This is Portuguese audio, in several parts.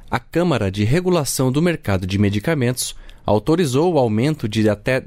A Câmara de Regulação do Mercado de Medicamentos autorizou o aumento de até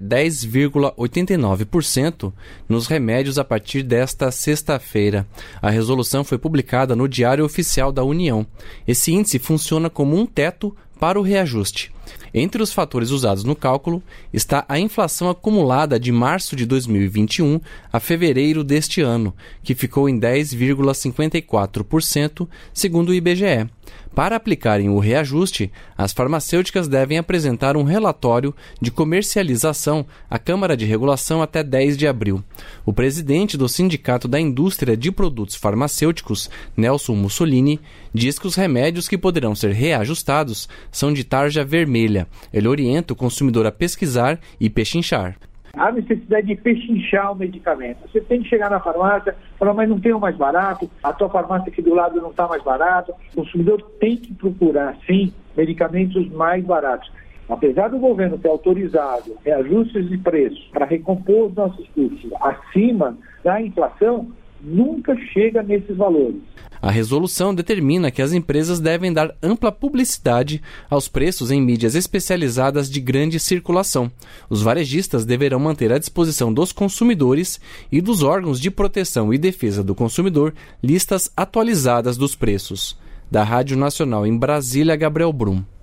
10,89% nos remédios a partir desta sexta-feira. A resolução foi publicada no Diário Oficial da União. Esse índice funciona como um teto para o reajuste. Entre os fatores usados no cálculo está a inflação acumulada de março de 2021 a fevereiro deste ano, que ficou em 10,54%, segundo o IBGE. Para aplicarem o reajuste, as farmacêuticas devem apresentar um relatório de comercialização à Câmara de Regulação até 10 de abril. O presidente do Sindicato da Indústria de Produtos Farmacêuticos, Nelson Mussolini, diz que os remédios que poderão ser reajustados são de tarja vermelha. Ele orienta o consumidor a pesquisar e pechinchar. Há necessidade de pechinchar o medicamento. Você tem que chegar na farmácia e falar, mas não tem o mais barato, a tua farmácia aqui do lado não está mais barato. O consumidor tem que procurar, sim, medicamentos mais baratos. Apesar do governo ter autorizado reajustes de preços para recompor os nossos custos acima da inflação, nunca chega nesses valores. A resolução determina que as empresas devem dar ampla publicidade aos preços em mídias especializadas de grande circulação. Os varejistas deverão manter à disposição dos consumidores e dos órgãos de proteção e defesa do consumidor listas atualizadas dos preços. Da Rádio Nacional em Brasília, Gabriel Brum.